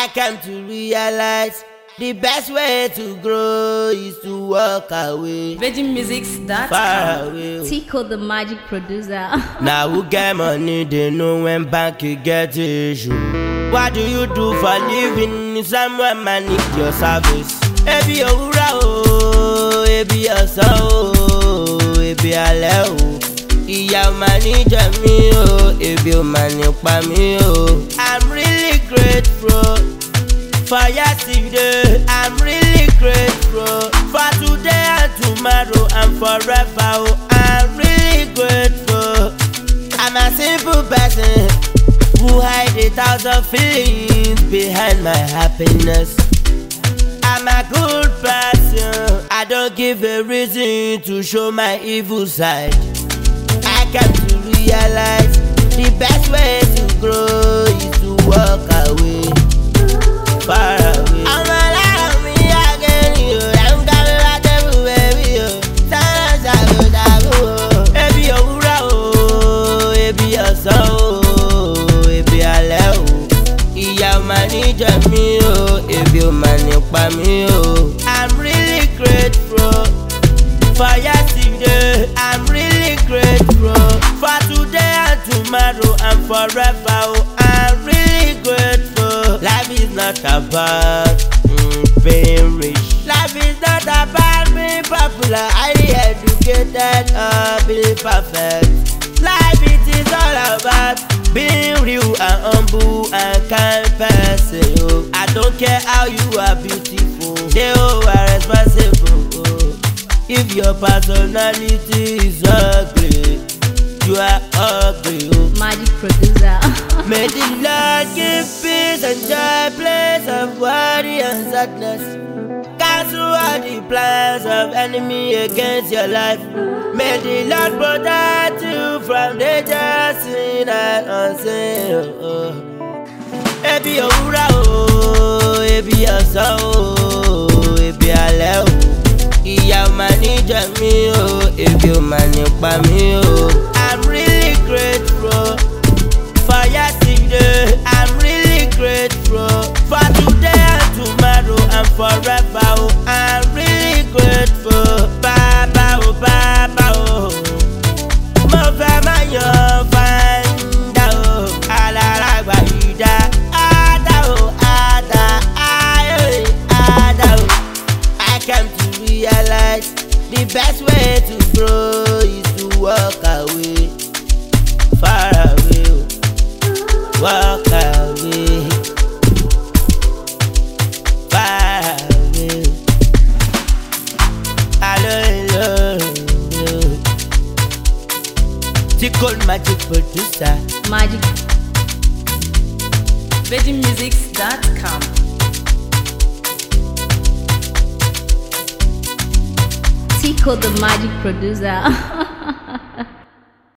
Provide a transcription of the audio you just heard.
I came to realize the best way to grow is to walk away. VeggieMusics.com. Far away. Tico the magic producer. Now who get money, they know when bank you get issue. What do you do for living? Someone man need your service. Ebi owura o, ebi ọ̀sán o, ebi alẹ́ o. Ìyà ò máa ní jẹ mí o, ebi ò máa ní pa mí o. I'm really grateful for yesterday. I'm really grateful for today and tomorrow and forever. Oh, I'm really grateful. I'm a simple person who hide 1,000 feelings behind my happiness. I'm a good person. I don't give a reason to show my evil side. I came to realize the best way to grow is to walk away, far away. I'm alive, me again, you. I'm coming back everywhere, you. Ebi owura o, ebi ọ̀sán o, ebi alẹ́ o. Ìyà ò máa ní jẹ mí o, ebi ò máa ní pa mí o. I'm really grateful for yesterday. I'm really grateful for today and tomorrow and forever. Oh, I'm really grateful. Life is not about being rich. Life is not about being popular, highly educated, or being perfect. Life it is all about being real and humble and kind person. Oh, I don't care how you are beautiful, they all are responsible. Oh, if your personality is ugly, you are ugly. Oh, Magic producer. may the Lord give peace and joy, place of worry and sadness. Cancel all the plans of enemy against your life. May the Lord protect you from danger seen and unseen. Oh, oh. Ebi owura o, ebi ọ̀sán o, ebi alẹ́ o. Ìyà ò máa ní jẹ mí o, ebi ò máa ní pa mí o. I'm really grateful for yesterday. I'm really grateful for today and tomorrow and forever. Oh, I'm really grateful. Baba oh, Baba oh. Mo fẹ́ máa yan fáńdà o, aláràgbà yìí dá. Ada o, ada, ayé, ada o. I came to realize the best way to grow is to walk away, far away, oh. Walk away, far away. Hello, hello, hello. Tico magic producer. Magic. VeggieMusics.com. Tico the magic producer.